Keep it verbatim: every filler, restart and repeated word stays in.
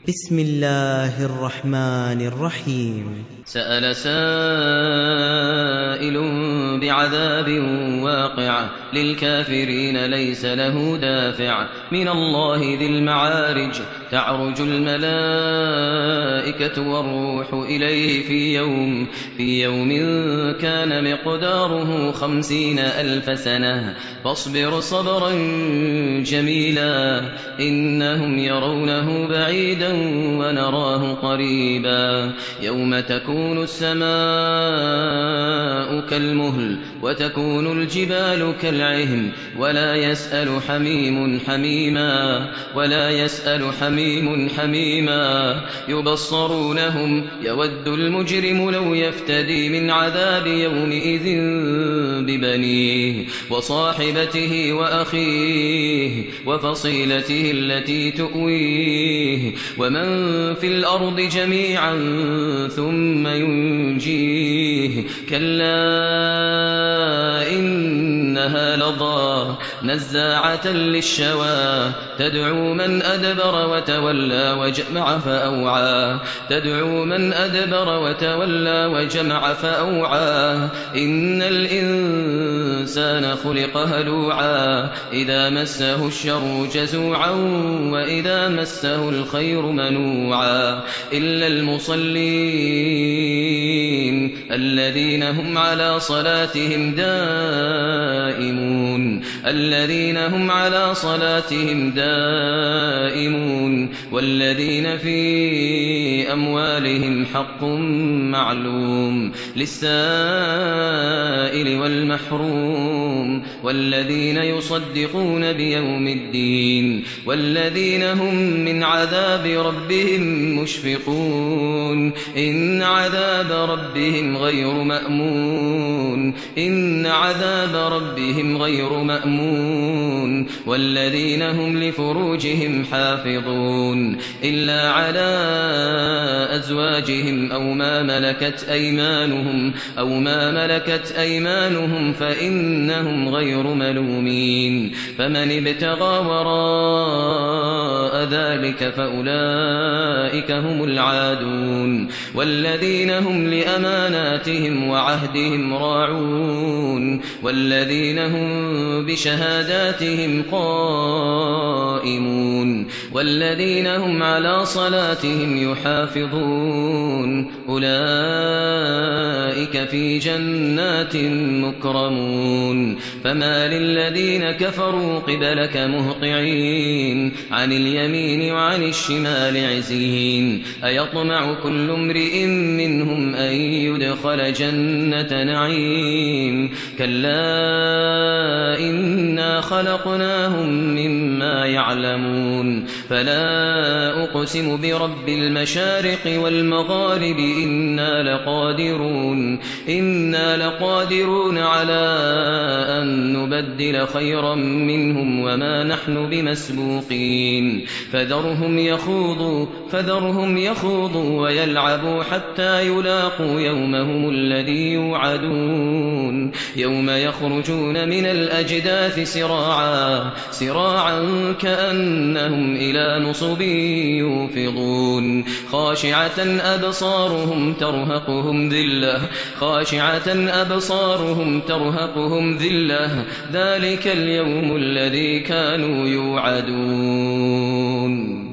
بسم الله الرحمن الرحيم. سأل سائل بعذاب واقع للكافرين ليس له دافع من الله ذي المعارج تعرج الملائكة والروح إليه في يوم, في يوم كان مقداره خمسين ألف سنة فاصبر صبرا جميلا إنهم يرونه بعيدا ونراه قريبا يوم تكون السماء كالمهل وتكون الجبال كالعهن ولا يسأل حميم حميما ولا يسأل حميم حميما يبصرونهم يود المجرم لو يفتدي من عذاب يومئذ ببنيه وصاحبته وأخيه وفصيلته التي تؤويه ومن في الأرض جميعا ثم ينجيه كلا إنها لظى نزاعة للشوى تدعو من أدبر وتولى وجمع فأوعى تدعو من أدبر وتولى وجمع فأوعى إن الإنسان خلق هلوعا إذا مسه الشر جزوعا وإذا مسه الخير منوعا إلا المصلين الذين هم على صلاتهم دائمون الذين هم على صلاتهم دائمون والذين في أموالهم حق معلوم للسائل والمحروم والذين يصدقون بيوم الدين والذين هم من عذاب ربهم مشفقون إن عذاب ربهم غير مأمون إن عذاب ربهم غير مأمون والذين هم لفروجهم حافظون إلا على أزواجهم أو ما ملكت أيمانهم أو ما ملكت أيمانهم فإنهم غير ملومين فمن ابتغى وراء ذلك فأولئك هم العادون والذين هم لأماناتهم وعهدهم راعون والذين هم بشهاداتهم قائمون والذين هم على صلاتهم يحافظون أولئك في جنات مكرمون فما للذين كفروا قبلك مهطعين عن اليمين وعن الشمال عزين أيطمع كل امرئ منهم أن يدخل جنة نعيم كلا إنا خلقناهم مما يعلمون فلا أقسم برب المشارق والمغارب إنا لقادرون إنا لقادرون على أن نبدل خيرا منهم وما نحن بمسبوقين فذرهم يخوضوا فذرهم يخوضوا ويلعبوا حتى يلاقوا يومهم الذي يوعدون يوم يخرجون من الأجداث سراعا سراعا كأنهم إلى نصب يوفضون خاشعة أبصارهم ترهقهم ذلة خاشعة أبصارهم ترهقهم ذلة ذلك اليوم الذي كانوا يوعدون.